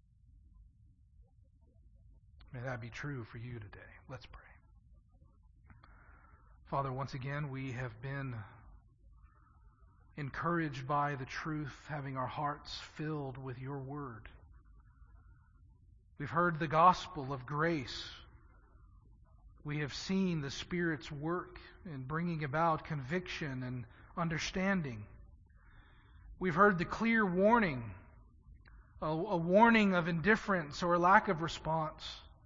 May that be true for you today. Let's pray. Father, once again, we have been encouraged by the truth, having our hearts filled with your word. We've heard the gospel of grace. We have seen the Spirit's work in bringing about conviction and understanding. We've heard the clear warning, a, a warning of indifference or lack of response.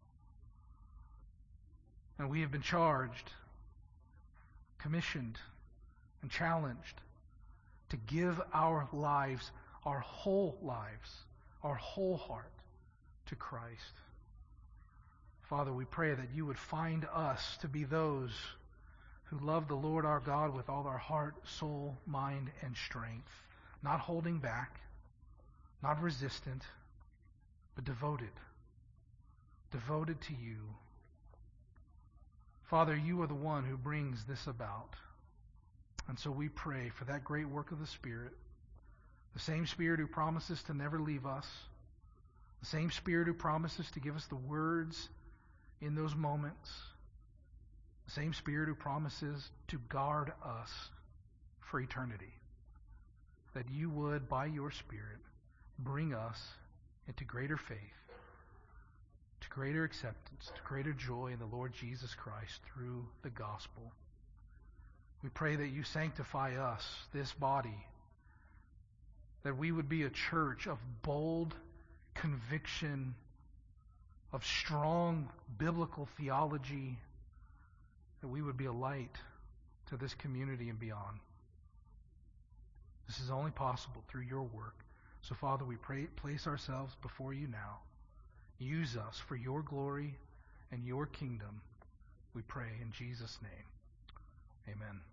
And we have been charged, commissioned, and challenged to give our lives, our whole lives, our whole heart to Christ. Father, we pray that you would find us to be those who love the Lord our God with all our heart, soul, mind, and strength, not holding back, not resistant, but devoted, devoted to you. Father, you are the one who brings this about. And so we pray for that great work of the Spirit, the same Spirit who promises to never leave us, the same Spirit who promises to give us the words in those moments, the same Spirit who promises to guard us for eternity, that you would, by your Spirit, bring us into greater faith, to greater acceptance, to greater joy in the Lord Jesus Christ through the gospel. We pray that you sanctify us, this body, that we would be a church of bold conviction, of strong biblical theology, that we would be a light to this community and beyond. This is only possible through your work. So, Father, we pray, place ourselves before you now. Use us for your glory and your kingdom. We pray in Jesus' name. Amen.